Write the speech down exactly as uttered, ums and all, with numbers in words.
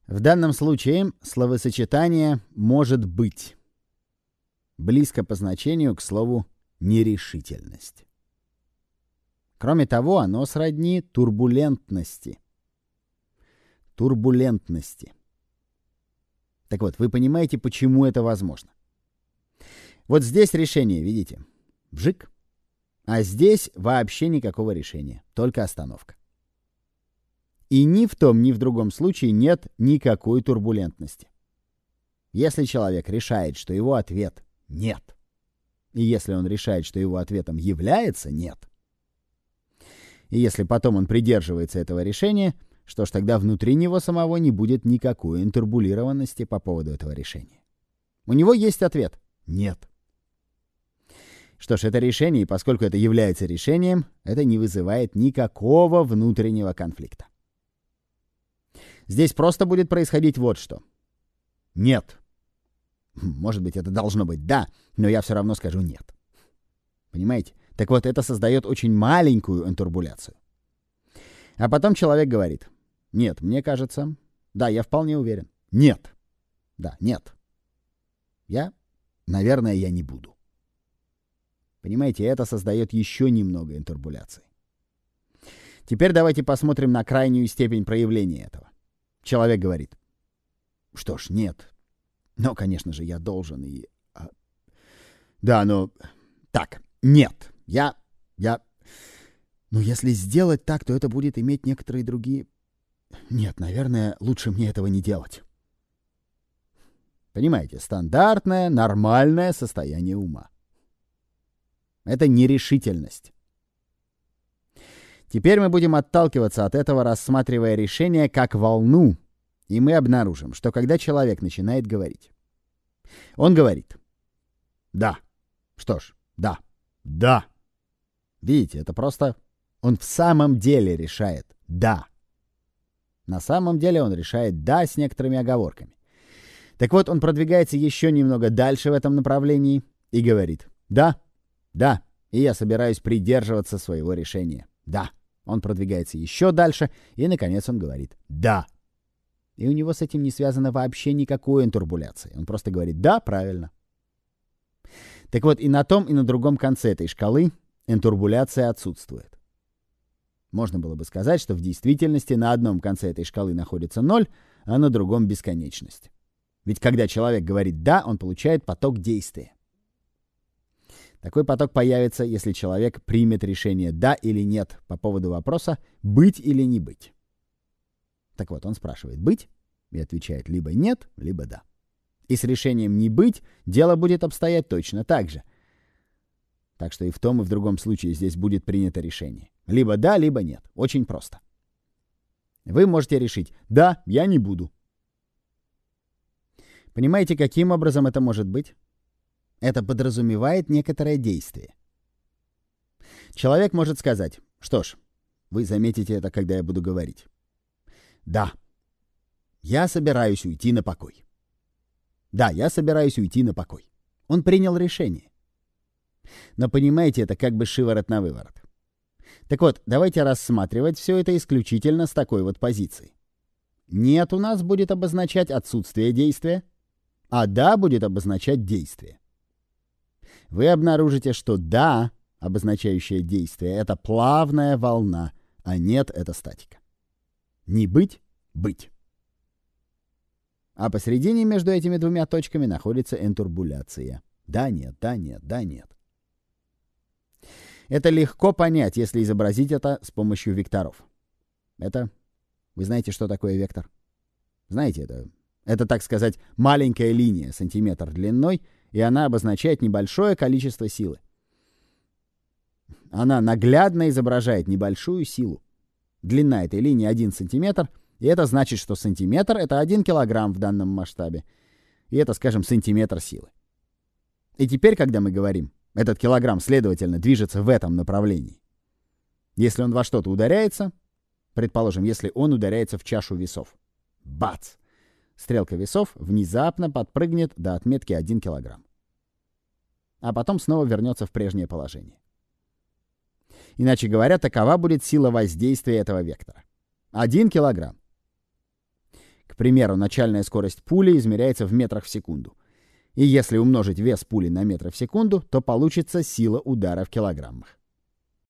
В данном случае словосочетание «может быть» близко по значению к слову «нерешительность». Кроме того, оно сродни турбулентности. Турбулентности. Так вот, вы понимаете, почему это возможно? Вот здесь решение, видите? Вжик. А здесь вообще никакого решения, только остановка. И ни в том, ни в другом случае нет никакой турбулентности. Если человек решает, что его ответ «нет», и если он решает, что его ответом является «нет», и если потом он придерживается этого решения, что ж, тогда внутри него самого не будет никакой интурбулированности по поводу этого решения. У него есть ответ «нет». Что ж, это решение, и поскольку это является решением, это не вызывает никакого внутреннего конфликта. Здесь просто будет происходить вот что. Нет. Может быть, это должно быть «да», но я все равно скажу «нет». Понимаете? Так вот, это создает очень маленькую интурбуляцию. А потом человек говорит: «Нет, мне кажется...» «Да, я вполне уверен». «Нет». «Да, нет». «Я... наверное, я не буду». Понимаете, это создает еще немного интурбуляции. Теперь давайте посмотрим на крайнюю степень проявления этого. Человек говорит: «Что ж, нет. Но, конечно же, я должен и... А... Да, но... Так, нет. Я... Я... Но если сделать так, то это будет иметь некоторые другие... Нет, наверное, лучше мне этого не делать». Понимаете, стандартное, нормальное состояние ума. Это нерешительность. Теперь мы будем отталкиваться от этого, рассматривая решение как волну, и мы обнаружим, что когда человек начинает говорить, он говорит: «Да». Что ж, «да». «Да». Видите, это просто он в самом деле решает «да». На самом деле он решает «да» с некоторыми оговорками. Так вот, он продвигается еще немного дальше в этом направлении и говорит: «Да, да, и я собираюсь придерживаться своего решения. Да». Он продвигается еще дальше, и, наконец, он говорит «да». И у него с этим не связано вообще никакой интурбуляции. Он просто говорит «да, правильно». Так вот, и на том, и на другом конце этой шкалы интурбуляция отсутствует. Можно было бы сказать, что в действительности на одном конце этой шкалы находится ноль, а на другом — бесконечность. Ведь когда человек говорит «да», он получает поток действия. Такой поток появится, если человек примет решение «да» или «нет» по поводу вопроса «быть или не быть». Так вот, он спрашивает «быть» и отвечает либо «нет», либо «да». И с решением «не быть» дело будет обстоять точно так же. Так что и в том, и в другом случае здесь будет принято решение. Либо «да», либо «нет». Очень просто. Вы можете решить «да, я не буду». Понимаете, каким образом это может быть? Это подразумевает некоторое действие. Человек может сказать: «Что ж, вы заметите это, когда я буду говорить. Да, я собираюсь уйти на покой. Да, я собираюсь уйти на покой». Он принял решение. Но понимаете, это как бы шиворот на выворот. Так вот, давайте рассматривать все это исключительно с такой вот позиции. «Нет» у нас будет обозначать отсутствие действия, а «да» будет обозначать действие. Вы обнаружите, что «да», обозначающее действие, это плавная волна, а «нет» — это статика. Не быть — быть. А посередине между этими двумя точками находится интурбуляция. Да, нет, да, нет, да, нет. Это легко понять, если изобразить это с помощью векторов. Это... Вы знаете, что такое вектор? Знаете, это... Это, так сказать, маленькая линия, сантиметр длиной, и она обозначает небольшое количество силы. Она наглядно изображает небольшую силу. Длина этой линии один сантиметр, и это значит, что сантиметр — это один килограмм в данном масштабе. И это, скажем, сантиметр силы. И теперь, когда мы говорим, этот килограмм, следовательно, движется в этом направлении. Если он во что-то ударяется, предположим, если он ударяется в чашу весов, бац! Стрелка весов внезапно подпрыгнет до отметки один килограмм. А потом снова вернется в прежнее положение. Иначе говоря, такова будет сила воздействия этого вектора. один килограмм. К К примеру, начальная скорость пули измеряется в метрах в секунду. И если умножить вес пули на метр в секунду, то получится сила удара в килограммах.